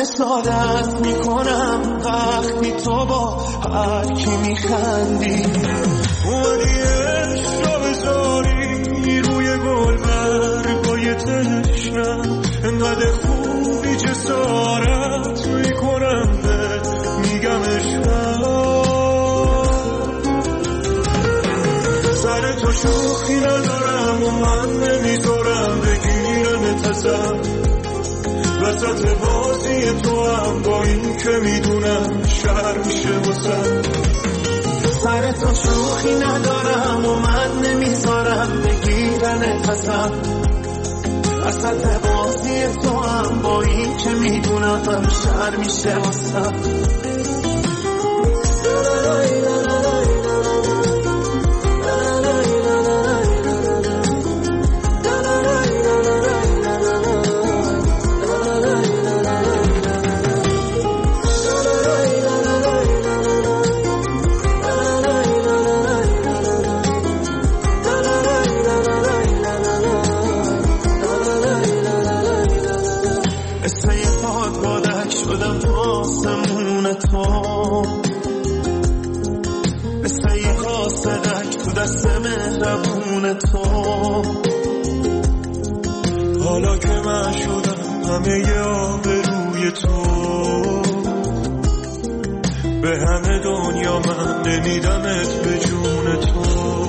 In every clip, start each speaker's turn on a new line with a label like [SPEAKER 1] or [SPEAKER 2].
[SPEAKER 1] حسادت میکنم وقتی تو با هر کی میخندی. اومدی عشق رو بذاری روی گل برگای تشنم، انقدر خوبی جسارت میکنم بهت میگم عشقم. سر تو شوخی ندارم و من نمیذارم بگیرنت ازم، وسط بازی تو هم با این که میدونم شهر میشه واسم. سر تو شوخی ندارم و من نمیذارم بگیرنت ازم، وسط بازی تو هم با این که میدونم شهر میشه واسم. مثل یه قاصدک تو دست مهربون تو، حالا که من شدم همه آبروی تو، به همه دنیا من نمیدمت به جون تو.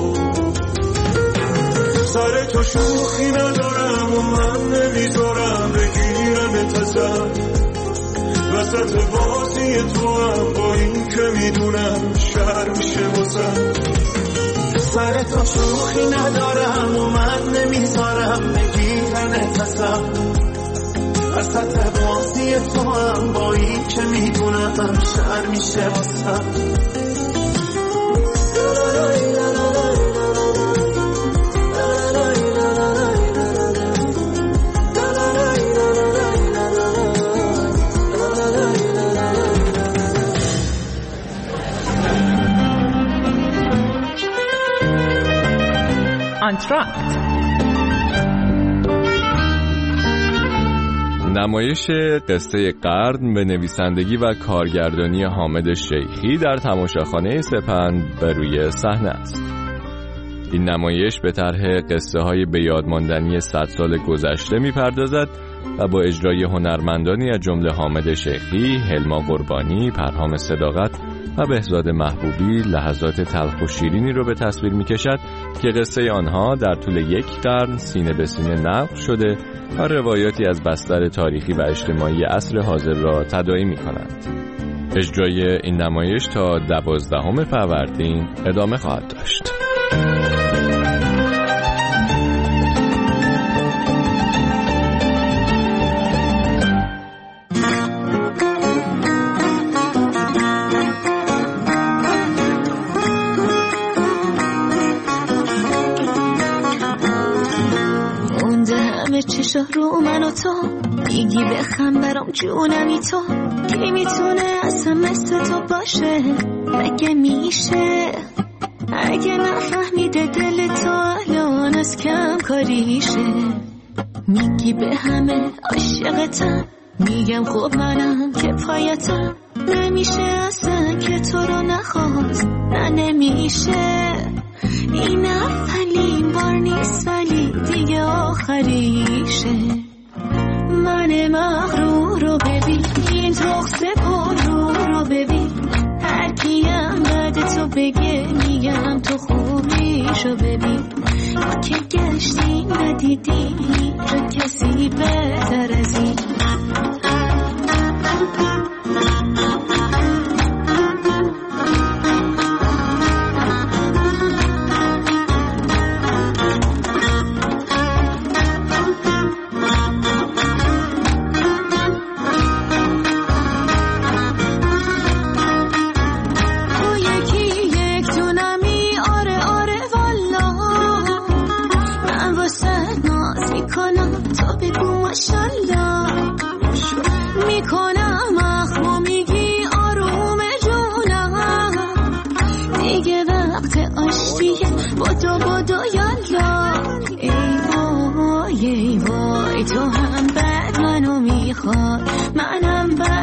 [SPEAKER 1] سر تو شوخی ندارم و من نمیذارم بگیرنت ازم، وسط بازی تو هم با این که میدونم شهر میشه واسم. سر تو شوخی ندارم و من نمیذارم بگیرنت ازم، وسط بازی تو هم با این که میدونم شهر میشه واسم.
[SPEAKER 2] آنتراکت،
[SPEAKER 3] نمایش قصه قرن به نویسندگی و کارگردانی حامد شیخی در تماشاخانه سپند به روی صحنه است. این نمایش به طرح قصه های به یاد ماندنی 100 سال گذشته می‌پردازد و با اجرای هنرمندانی از جمله حامد شیخی، هلما قربانی، پرهام صداقت و بهزاد محبوبی لحظات تلخ و شیرینی رو به تصویر می‌کشد که قصه آنها در طول یک قرن سینه به سینه نقل شده و روایاتی از بستر تاریخی و اجتماعی عصر حاضر را تداعی می‌کنند. اجرای این نمایش تا 12 فروردین ادامه خواهد داشت.
[SPEAKER 4] چشا رو من و تو میگی بخم برام جونمی تو، کی میتونه اصلا مثل تو باشه؟ مگه میشه؟ اگه نفهمیده دل تو الان از کم کاریشه. میگی به همه عاشقتم، میگم خب منم که پایتم، نمیشه اصلا که تو رو نخواست، نه نمیشه. این اولین بار نیست ولی دیگه آخریشه. من مغرور رو ببین، این تخصه پر رو ببین، هر کیم بعد تو بگه میگم تو خوبیشو ببین. ما که گشتیم ندیدیم رو کسی بهتر از این. ای وای تو هم بعد منو میخواد، منم بعد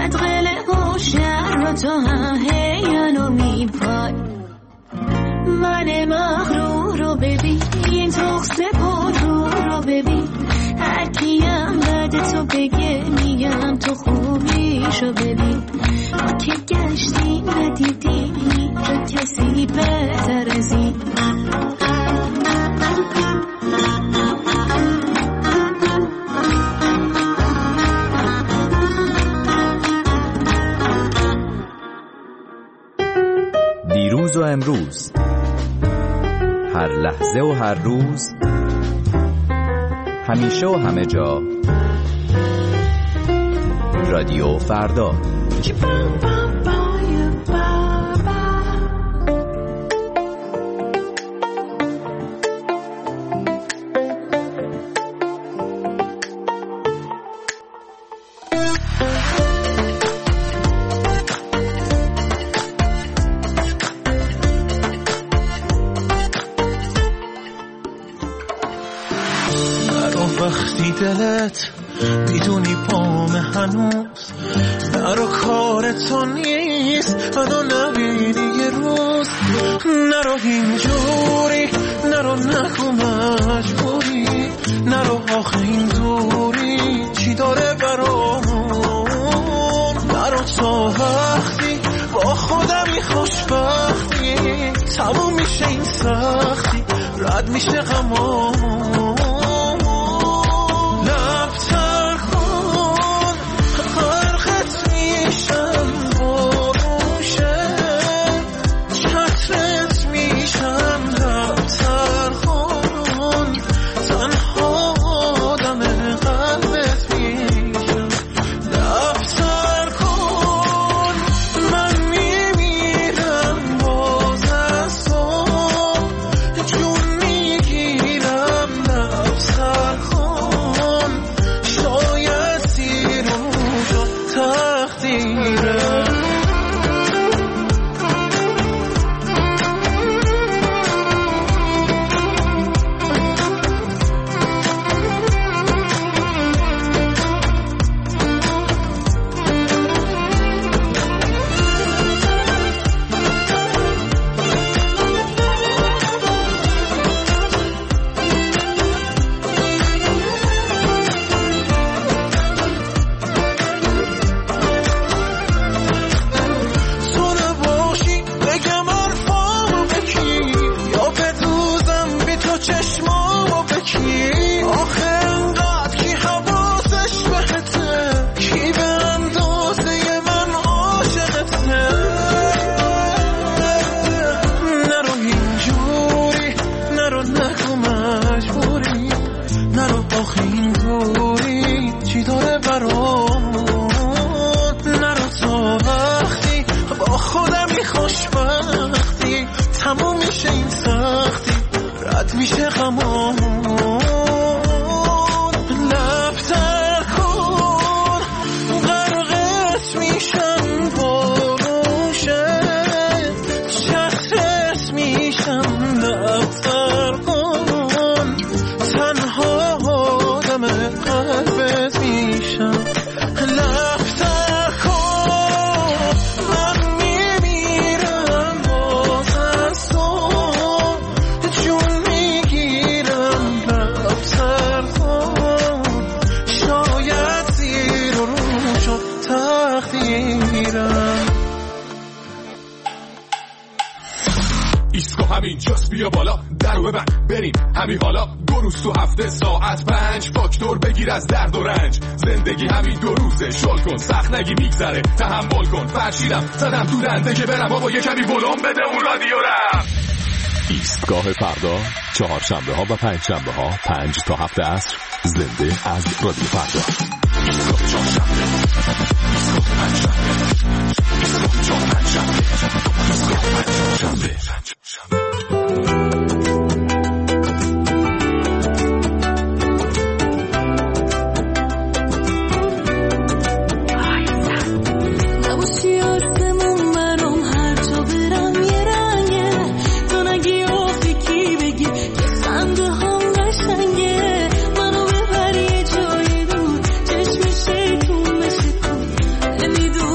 [SPEAKER 4] با تو هم هیانو میپای من مغرور رو ببین این تخص پر رو ببین هر کیم بعد تو بگه میگم تو خوبیشو ببین ما که گشتیم ندیدیم اینجا کسی بهتر از این
[SPEAKER 2] دیروز و امروز، هر لحظه و هر روز، همیشه و همه جا، رادیو فردا.
[SPEAKER 1] وقتی دلت میدونی پام هنوز نرو کارتو نیست منو نبینی یه روز نرو اینجوری نرو نگو مجبوری نرو آخه این دوری چی داره برامون نرو تا وقتی با خودمی خوشبختی تموم میشه این سختی رد میشه غمامون میشه غمامون لبتر کن غرقت میشم بروشه چترت میشم لبتر کن تنها آدم قلبت میشم لبتر کن من میمیرم باز از تو
[SPEAKER 5] ایسکو همین جاست بیا بالا درو ببند بریم همین حالا 2 روز تو هفته ساعت 5 فاکتور بگیر از درد و رنج زندگی همین 2 روزه شل کن سخت نگی میگذره تحمل کن فرشیدم زدم تو دنده که برم بابا یه کمی ولوم بده اون رادیو رم
[SPEAKER 3] ایستگاه فردا 4 شنبه ها و 5 شنبه ها 5 تا 7 عصر زنده از رادیو فردا ایستگاه 4 شنبه ایستگاه 5 شنبه ایستگاه 4 5 شنبه ایستگاه 5 شنبه
[SPEAKER 4] نمیدونم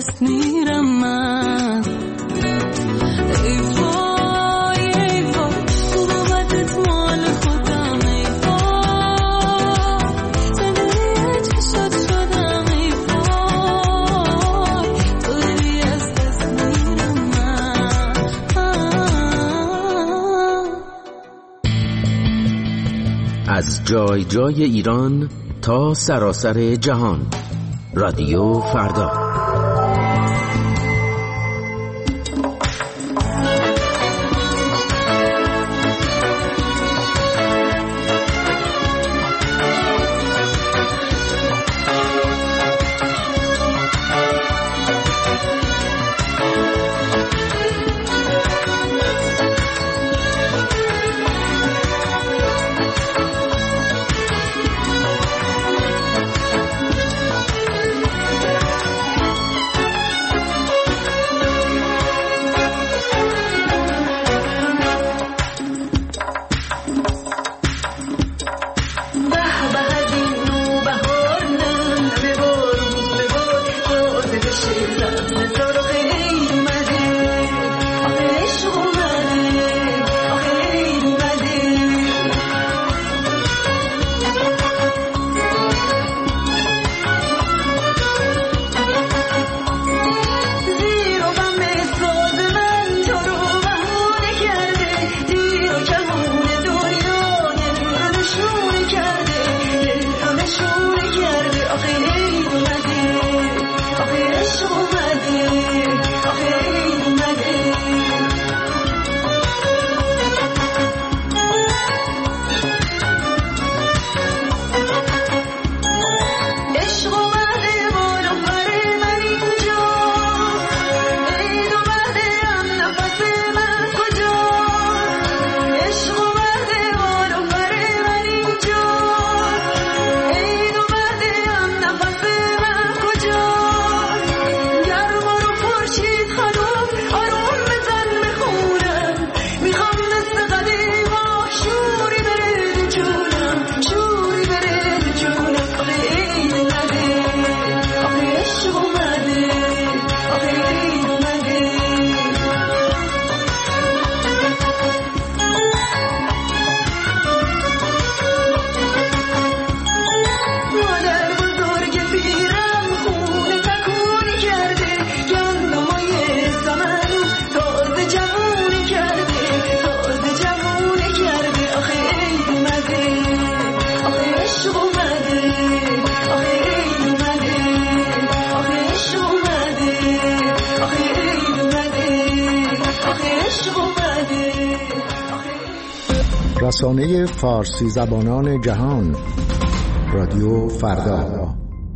[SPEAKER 4] دست میرم من. ای وای ای وای خوب و بدت مال خودم. ای وای زندگی چشات شدم. ای وای تو داری از دست میرم من.
[SPEAKER 6] از جای جای ایران تا سراسر جهان، رادیو فردا.
[SPEAKER 7] رسانه فارسی زبانان جهان، رادیو فردا.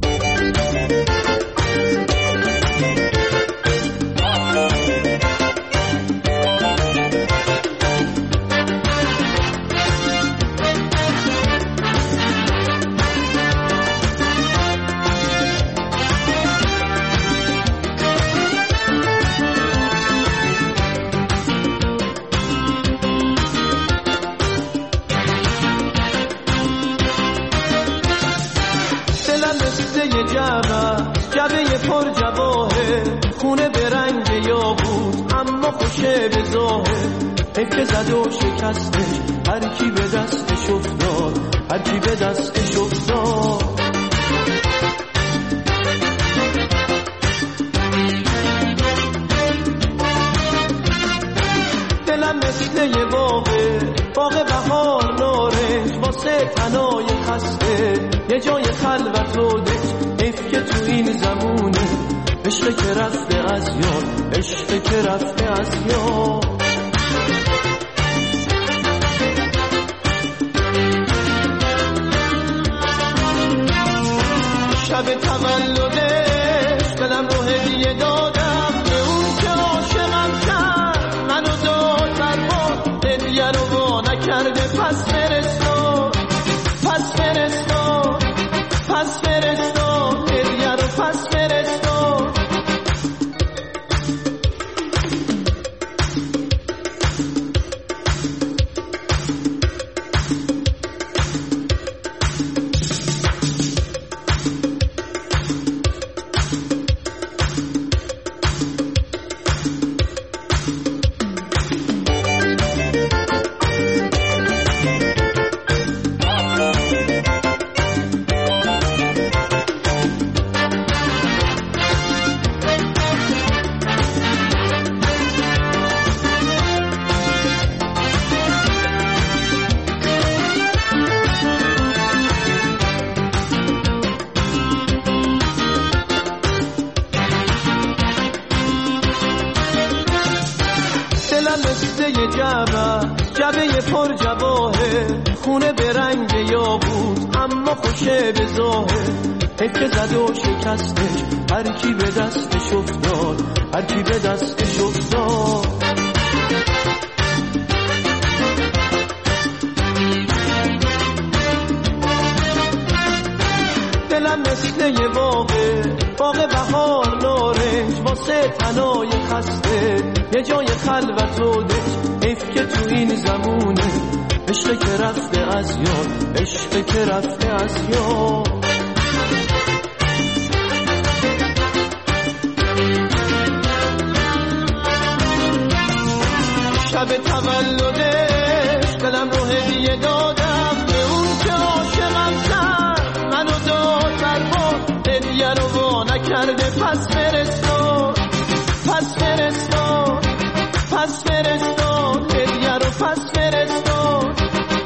[SPEAKER 8] جبه پر جواهه خونه به رنگ یاقوت اما خوشه به ظاهر. حیف که زد و شکستش هر کی به دستش افتاد، هر کی به دستش افتاد. دلم مثل یه باغ بهار نارنج واسه تنای خسته یه جای خلوت و دشت. حیف که تو این زمونه عشق که رفته از یاد، عشق که رفته از یاد. شب تولدش دلم رو هدیه دادم به اون که عاشقم کرد، منو داد برباد هدیه رو وا نکرده. پس فرستاد، پس فرستاد، پس فرستاد هدیه رو، پس فرستاد. جبه پر جواهر، خونه به رنگ یاقوت اما خوشه به ظاهر. تکه زد و شکستش، هر کی به دستش افتاد، هر کی به دستش افتاد. دلم مثل یه باغ بهار نارنج، واسه تنای خسته یه جای خلوت و دج. حیف که تو این زمونه عشق که رفته از یاد، عشق که رفته از یاد. شب تولدش دلم رو هدیه دادم به اون که عاشقم کرد، منو داد بر باد، هدیه رو وا نکرده. پس فرستاد، پس فرستاد، پس فرستاد، هدیه رو پس فرستاد.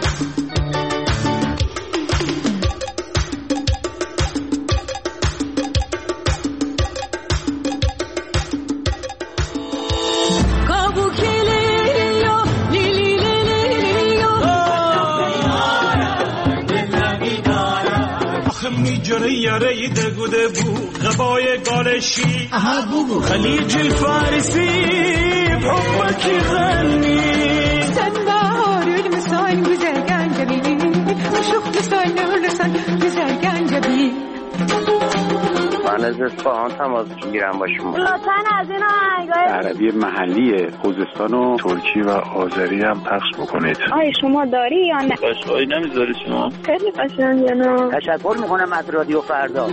[SPEAKER 1] میجره یاره دگوده بو غبای گالشی خلیج الفارسی بحبك غني
[SPEAKER 9] سنبار المسان گذرگان جبی شوخ لسان لسان گذرگان جبی.
[SPEAKER 10] من از اصفهان تماس میگیرم با شما.
[SPEAKER 11] لطفاً از این آهنگای
[SPEAKER 12] عربی محلی خوزستان و ترکی و آذری هم پخش بکنید.
[SPEAKER 11] آیا شما داری یا نه؟
[SPEAKER 12] قشقایی نمیذاری شما؟
[SPEAKER 11] خیلی قشنگه. نه
[SPEAKER 10] تشکر میکنم از رادیو فردا.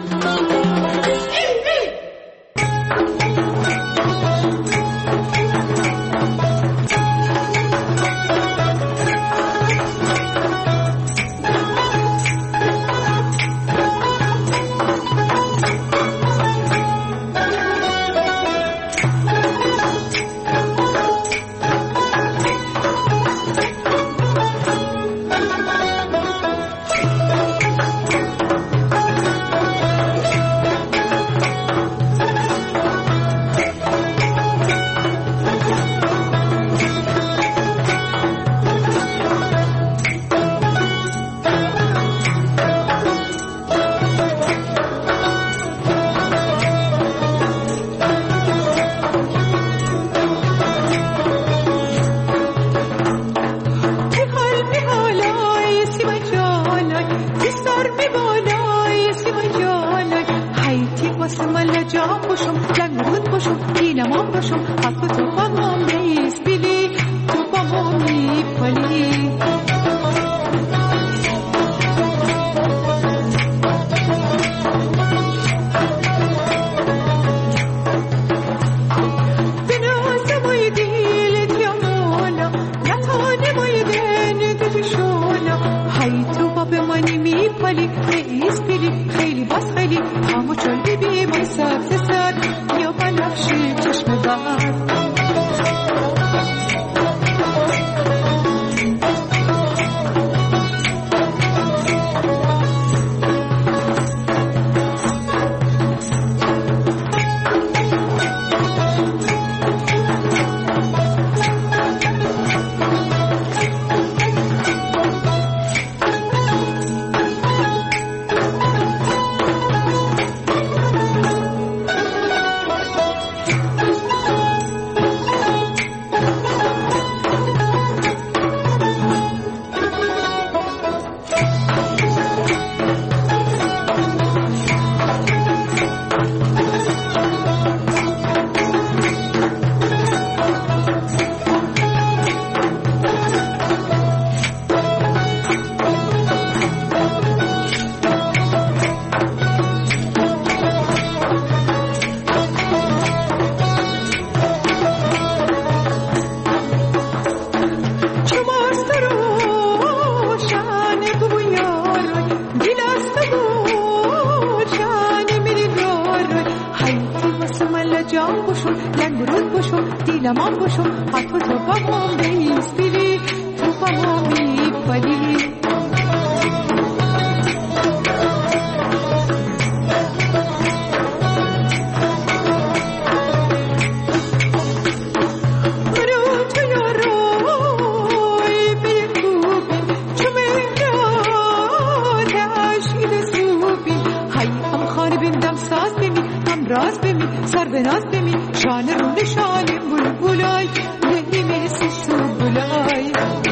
[SPEAKER 9] راز بمی سر به ناز بمی شانه رونده شانه بول بولای نمیسی سو بولای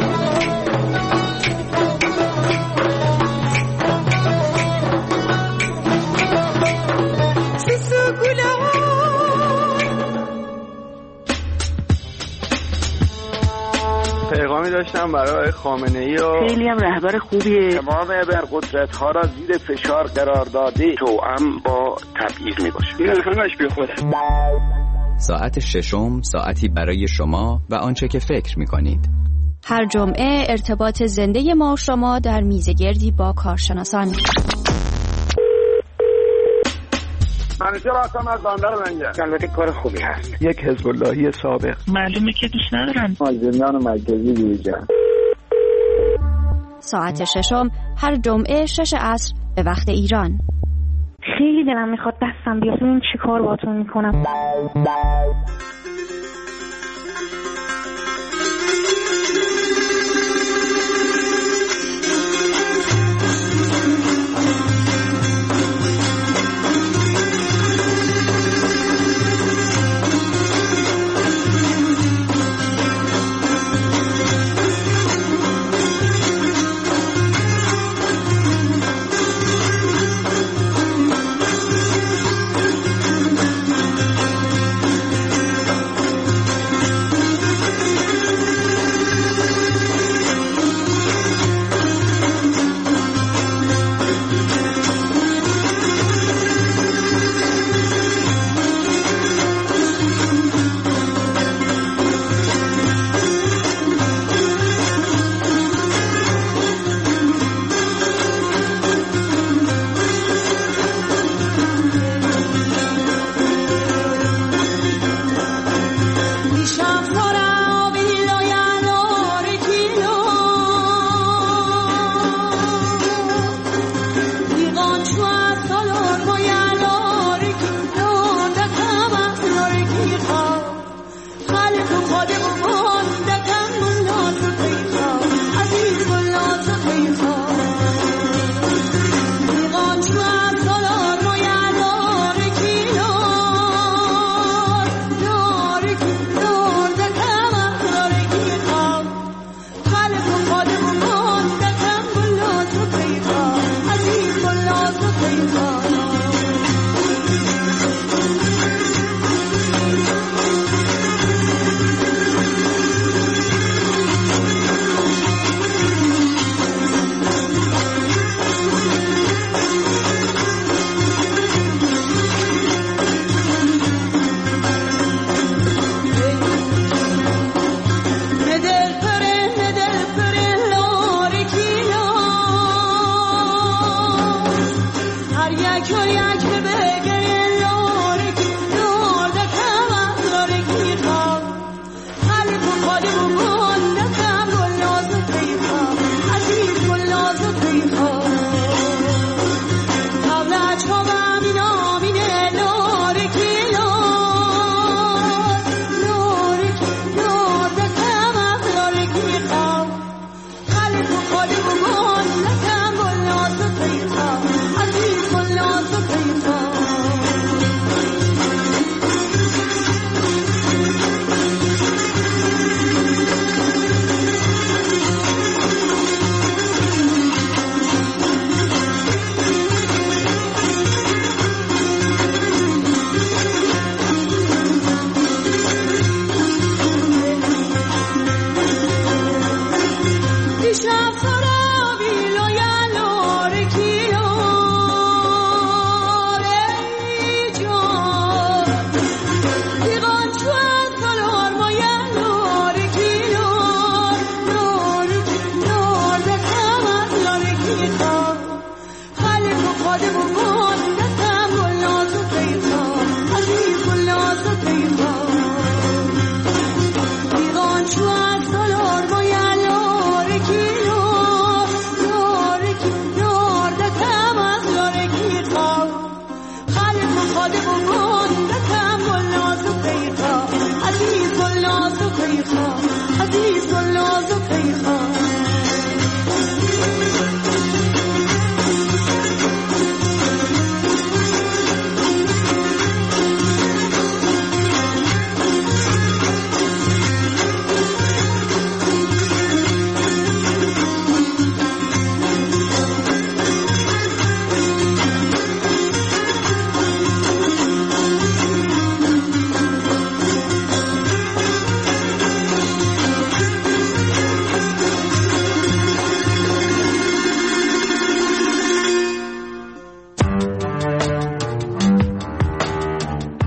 [SPEAKER 9] سو بولای
[SPEAKER 13] پیغامی داشتم برای خامنه‌ای و
[SPEAKER 10] خیلی هم رهبر خوبیه. تمام ابرقدرت‌ها را زیر فشار قرار داده. توأم با تبعیض میباشه. این همش بی خوده.
[SPEAKER 2] ساعت ششم ساعتی برای شما و آنچه که فکر می‌کنید.
[SPEAKER 14] هر جمعه ارتباط زنده ما و شما در میزگردی با کارشناسان.
[SPEAKER 10] منیجر هستم از بندر منجر. البته کار خوبی هست.
[SPEAKER 13] یک حزب اللهی سابق.
[SPEAKER 15] معلومه که دوست ندارن.
[SPEAKER 10] زندان مرکزی بیرجان.
[SPEAKER 14] ساعت ششم هر جمعه 6 عصر به وقت ایران.
[SPEAKER 11] خیلی دلم میخواد دستم بیاد ببین چی کار باهاتون میکنم.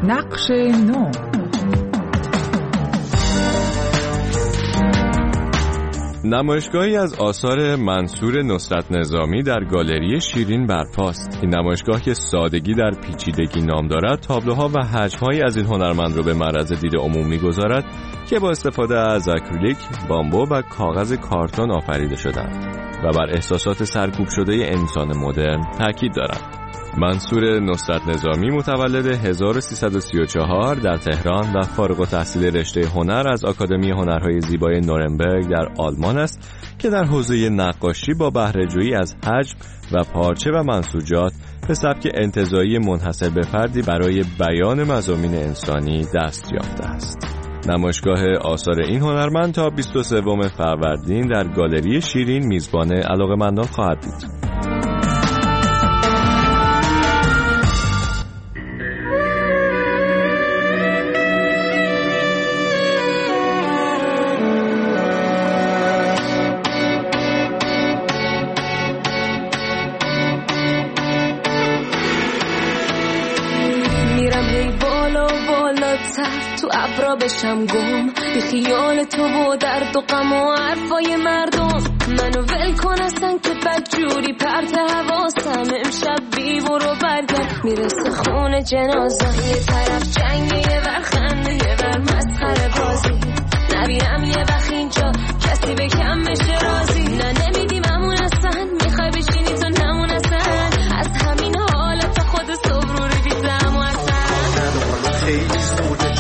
[SPEAKER 9] نقش نو.
[SPEAKER 3] نمایشگاهی از آثار منصور نصرت نظامی در گالری شیرین برپاست. این نمایشگاه که سادگی در پیچیدگی نام دارد، تابلوها و حجم‌هایی از این هنرمند را به معرض دید عموم می‌گذارد که با استفاده از اکریلیک، بامبو و کاغذ کارتون آفریده شدند و بر احساسات سرکوب شده انسان مدرن تاکید دارند. منصور نصرت نظامی متولد 1334 در تهران و فارغ التحصیل رشته هنر از آکادمی هنرهای زیبای نورنبرگ در آلمان است که در حوزه نقاشی با بهره‌جویی از حجم و پارچه و منسوجات به سبک انتزاعی منحصر به فردی برای بیان مضامین انسانی دست یافته است. نمایشگاه آثار این هنرمند تا 23 فروردین در گالری شیرین میزبان علاقه‌مندان خواهد بود.
[SPEAKER 15] تو ابرا بشم گم بی خیال تو و درد و غم و حرفای مردم. منو ول کن اصلا که بدجوری پرت حواسم. امشب بی برو برگرد میرسه خون جنازه. یه طرف جنگ یه ور خنده یه ور مسخره بازی. نبینم یه وقت اینجا کسی به کم بشه رازی. نه نمیدیممون اصلا میخوای بشینی تو نمون اصلا. از همین حالت خود صبروری بیزم و اصلا خیلی سوده.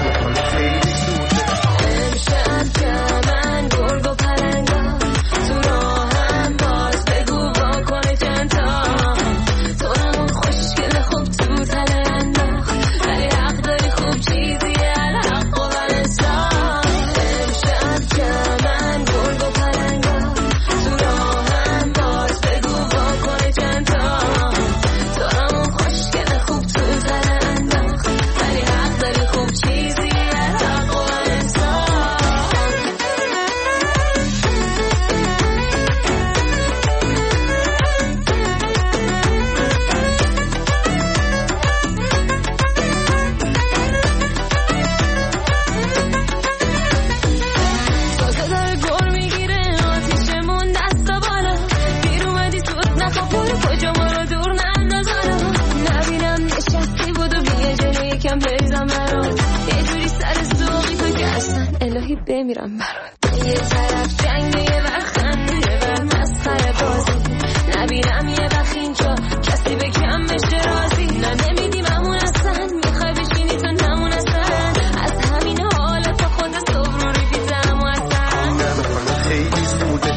[SPEAKER 15] بمیرم برات. یه طرف جنگ یه ور خنده یه ور مسخره بازی. نبینم یه وقت اینجا کسی به کم بشه رازی. نه نمیدیم همون اصلا میخوای بشینی تو نمون اصلا. از همین حالت خود صبروری بیزم و اصلا خیلی سوده.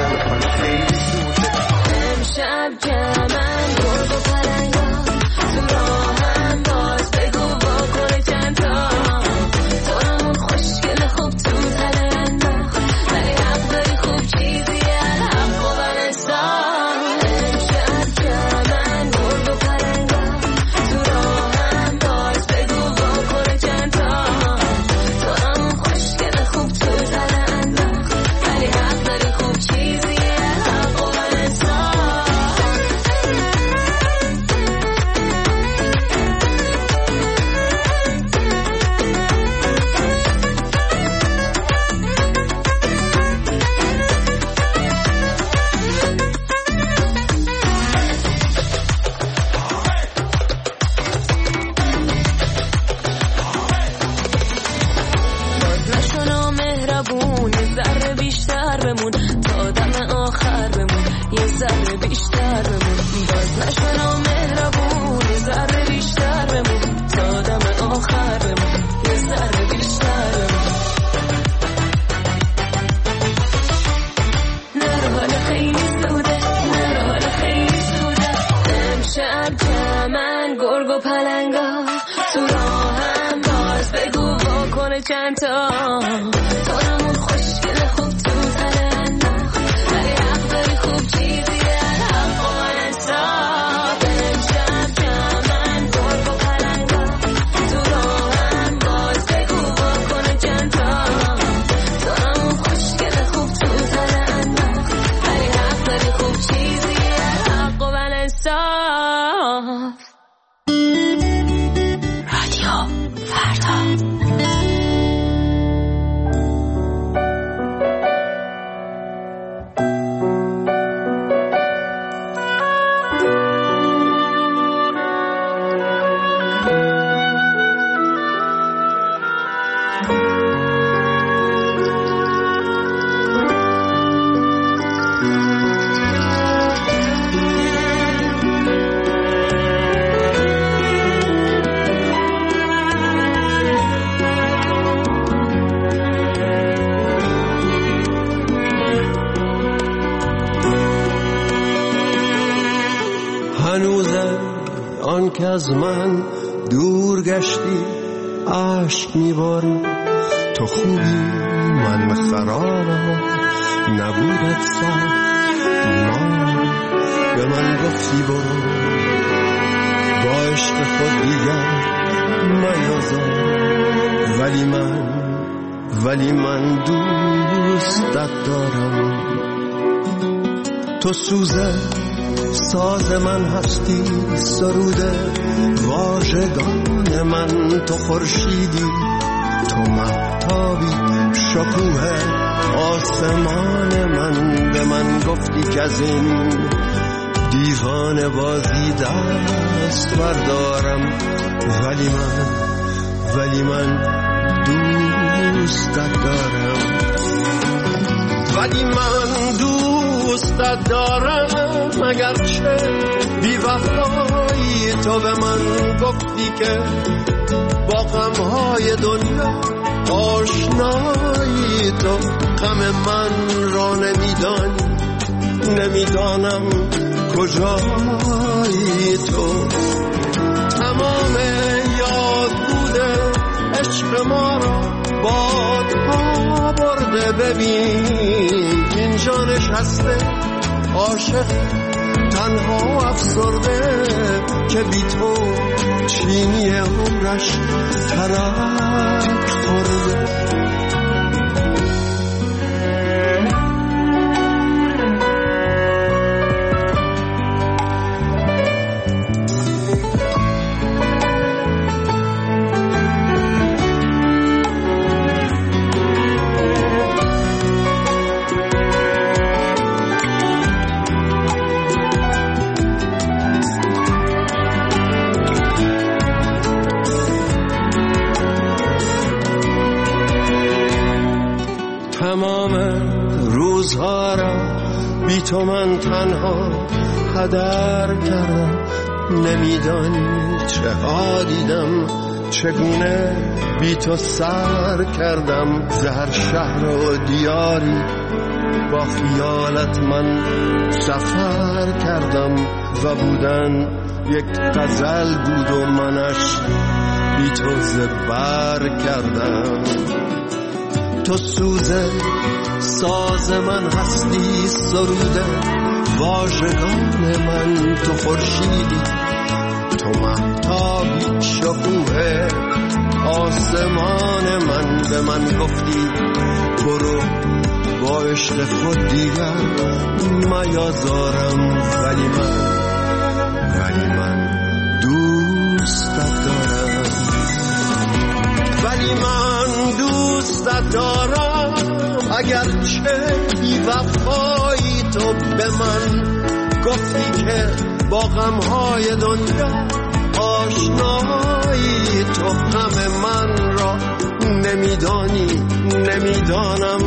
[SPEAKER 15] امشب جمعن گرگ و پلنگا تو راهم باز بگو واکنه چند تا. چند تا تارمون خوشگله خوب تو تلنداخ. ولی حق داری خوب چیزی حق و من انصاف. امشب جمعن گرگ و پلنگا تو راهم باز بگو واکنه چند تا. تارمون خوشگله خوب تو تلنداخ. ولی حق داری خوب چیزی حق و من انصاف. رادیو
[SPEAKER 8] آن که از من دور گشتی عشق میباری. تو خوبی من خرابم نبودت سر ما به من گفتی برو با عشق خود دیگر میازار. ولی من دوستت دارم. تو سوزه ساز من هستی سروده واژگان من. تو خورشیدی تو مهتابی شکوه آسمان من. به من گفتی که از این دیوانه بازی دست بردارم. ولی من دوستت دارم. دوستت دارم اگرچه بی وفایی. تو به من گفتی که با غمهای دنیا آشنایی. تو غم من را نمیدانم کجایی. تو تمام یاد بوده عشق ما را بادها برده. ببین اینجا نشسته عاشق تنها افسرده که بی تو چینی عمرش ترک خورده. تمام روزها را بی تو من تنها هدر کردم. نمیدانی چه ها دیدم چگونه بی تو سر کردم. زهر شهر و دیاری با خیالت من سفر کردم. و بودن یک غزل بود و منش بی تو زبر کردم. تو سوزه ساز من هستی سروده واژگان من. تو خورشیدی تو مهتابی شکوه آسمان من. به من گفتی برو با عشق خود دیگر میازارم. ولی من دوستت دارم. دوستت دارم اگرچه بی وفایی. تو به من گفتی که با غمهای دنیا آشنایی. تو غم من را نمیدانم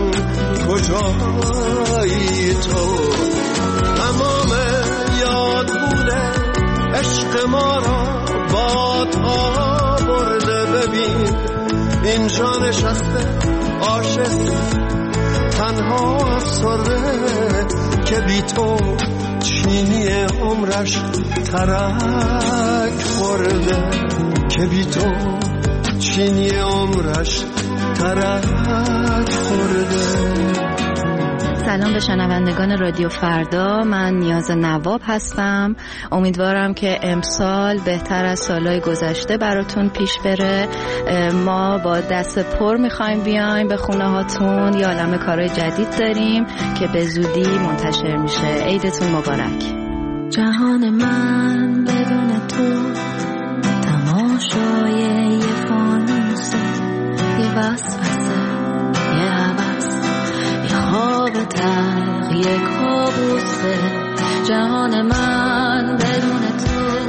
[SPEAKER 8] کجایی. تو تمام یاد بوده عشق ما را بادها برده. ببین اینجا نشسته عاشق تنها افسرده که بی تو چینی عمرش ترک خورده. که بی تو چینی عمرش ترک خورده.
[SPEAKER 14] سلام به شنوندگان رادیو فردا. من نیاز نواب هستم. امیدوارم که امسال بهتر از سالهای گذشته براتون پیش بره. ما با دست پر میخوایم بیایم به خونه هاتون. یه عالمه کارهای جدید داریم که به زودی منتشر میشه. عیدتون مبارک.
[SPEAKER 15] جهان من بدون تو تماشای یه فانوسه، یه وسوسه، یه هوس، یه خواب تلخ، یه کابوسه. جهان من بدون تو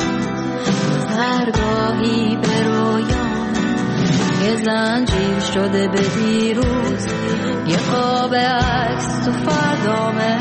[SPEAKER 15] درگاهی به رویان، یه زنجیر شده به دیروز، یه خواب عکس تو فردامه.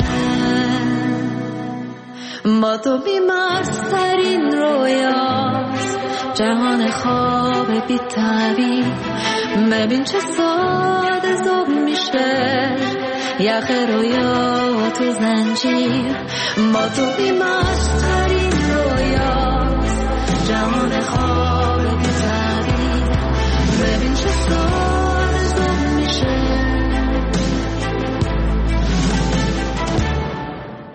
[SPEAKER 15] با تو بیمارسترین رویاست، جهان خواب بی تعبیر. ببین چه ساده زوب میشه یخ رویا تو زنجیر. با تو بیمارسترین رویاست،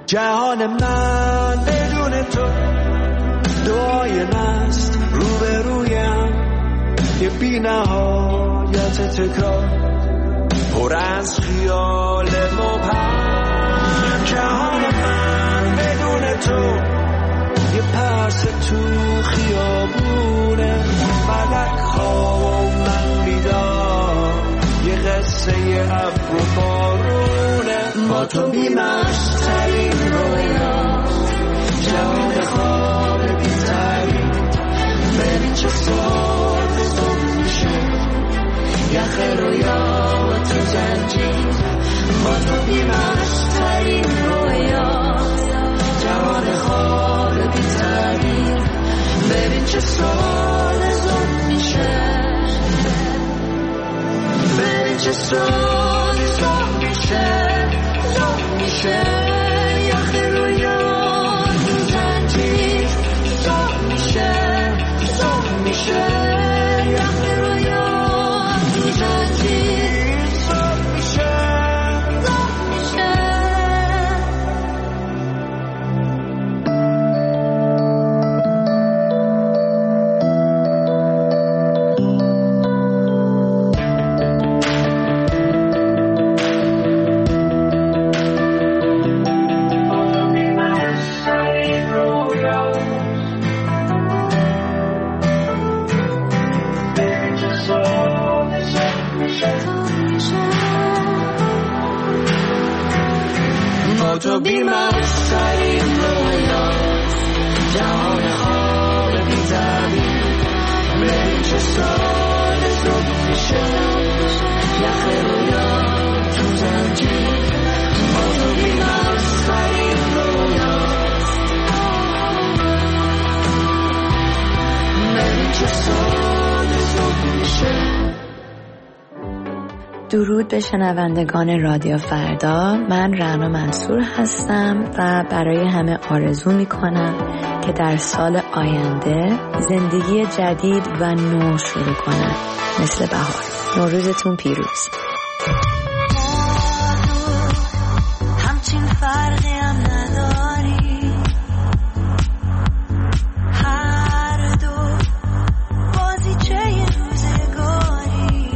[SPEAKER 8] جهان من بدون تو دعای نست روبرویم یه بی نهایت تکرار پر از خیال مبهم جهان من بدون تو یه پرس تو خیابونه ملک ها و من بیدار یه قصه ابر و بارونه با تو بی‌مست‌ترین رویا جهان خواب بی‌ترین ببین چه ساده زود میشه یخ رویا و تو زنجیر با تو بی‌مست‌ترین رویا جهان خواب بی‌ترین ببین چه ساده زود میشه ببین چه ساده زود میشه زود میشه یخ رویا تو زنجیر زود میشه زود میشه یخ رویا تو زنجیر زود میشه زود میشه تو بی‌مست‌ترین رویا جهان خواب بی‌ترین ببین چه ساده زود میشه یخ رویا تو زنجیر با تو بی‌مست‌ترین رویا ببین چه ساده زود میشه.
[SPEAKER 14] درود به شنوندگان رادیو فردا، من رعنا منصور هستم و برای همه آرزو میکنم که در سال آینده زندگی جدید و نو شروع کنن مثل بهار. نوروزتون پیروز.
[SPEAKER 4] همچین فرقی هم نداری هر دو بازی چه یه روزگاری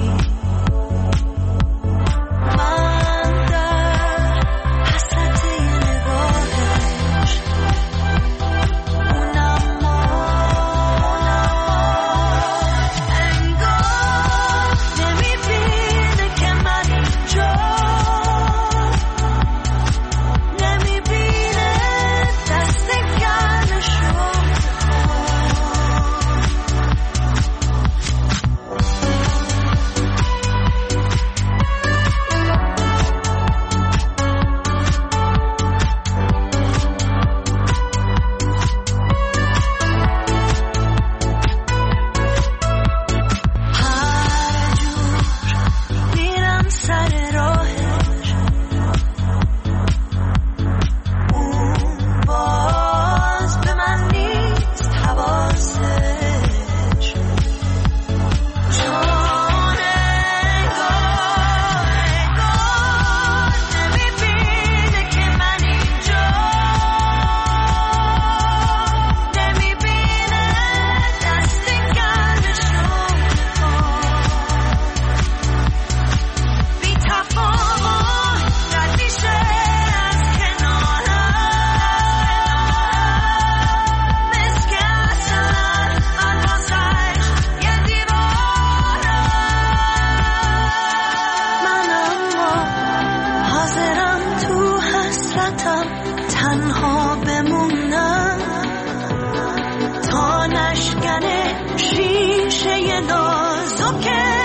[SPEAKER 4] من در حسرت یه نگاهش اونم انگار نمیبینه که من اینجا نمیبینه دست گرمشو هر جور میرم سر راهش اون باز به من نیست حواسش چون انگار نمیبینه که من اینجا نمیبینه دست گرمشو بی تفاوت رد میشه از کنارم مثل که اصلا من واسش یه دیوارم من اما حاضرم تو حسرتم تنها بمونم تا نشکنه شیشه نازکه